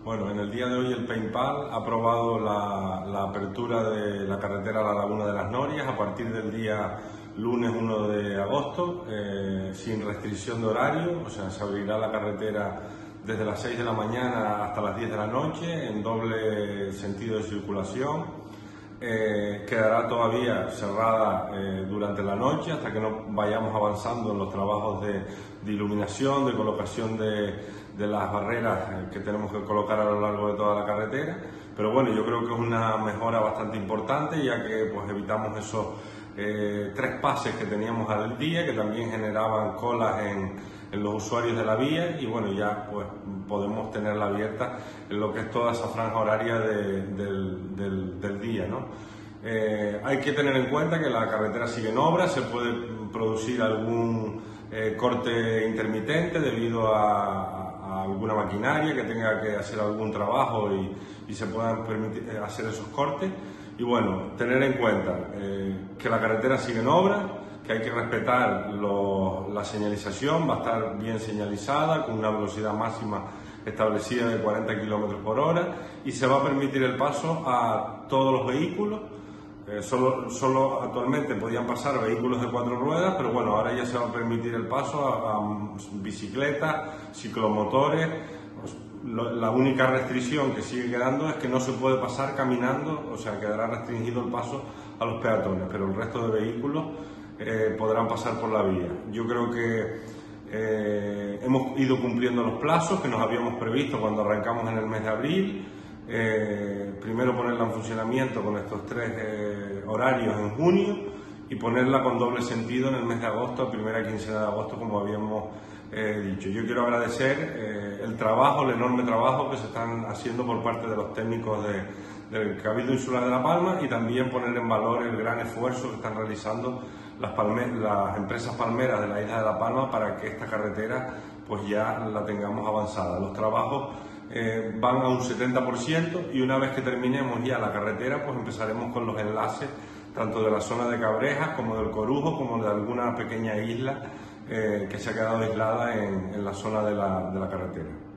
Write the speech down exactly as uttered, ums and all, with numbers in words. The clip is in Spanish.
Bueno, en el día de hoy el PayPal ha aprobado la, la apertura de la carretera a la Laguna de las Norias a partir del día lunes uno de agosto, eh, sin restricción de horario, o sea, se abrirá la carretera desde las seis de la mañana hasta las diez de la noche en doble sentido de circulación. Eh, quedará todavía cerrada eh, durante la noche hasta que no vayamos avanzando en los trabajos de, de iluminación, de colocación de, de las barreras eh, que tenemos que colocar a lo largo de toda la carretera. Pero bueno, yo creo que es una mejora bastante importante, ya que pues evitamos esos eh, tres pases que teníamos al día, que también generaban colas en, en los usuarios de la vía, y bueno, ya pues podemos tenerla abierta en lo que es toda esa franja horaria de, del, del, del día, ¿no? Eh, hay que tener en cuenta que la carretera sigue en obra, se puede producir algún eh, corte intermitente debido a, a, a alguna maquinaria que tenga que hacer algún trabajo y, y se puedan permitir hacer esos cortes. Y bueno, tener en cuenta eh, que la carretera sigue en obra, que hay que respetar lo, la señalización, va a estar bien señalizada, con una velocidad máxima establecida de cuarenta kilómetros por hora, y se va a permitir el paso a todos los vehículos. Eh, solo, solo actualmente podían pasar vehículos de cuatro ruedas, pero bueno, ahora ya se va a permitir el paso a, a bicicletas, ciclomotores. Lo, la única restricción que sigue quedando es que no se puede pasar caminando, o sea, quedará restringido el paso a los peatones, pero el resto de vehículos eh, podrán pasar por la vía. Yo creo que eh, hemos ido cumpliendo los plazos que nos habíamos previsto cuando arrancamos en el mes de abril. Eh, primero ponerla en funcionamiento con estos tres eh, horarios en junio y ponerla con doble sentido en el mes de agosto, primera quincena de agosto, como habíamos eh, dicho. Yo quiero agradecer eh, el trabajo, el enorme trabajo que se están haciendo por parte de los técnicos de, del Cabildo Insular de La Palma, y también poner en valor el gran esfuerzo que están realizando las, palme las empresas palmeras de la isla de La Palma para que esta carretera pues ya la tengamos avanzada. Los trabajos Eh, van a un setenta por ciento, y una vez que terminemos ya la carretera pues empezaremos con los enlaces tanto de la zona de Cabrejas como del Corujo, como de alguna pequeña isla eh, que se ha quedado aislada en, en la zona de la, de la carretera.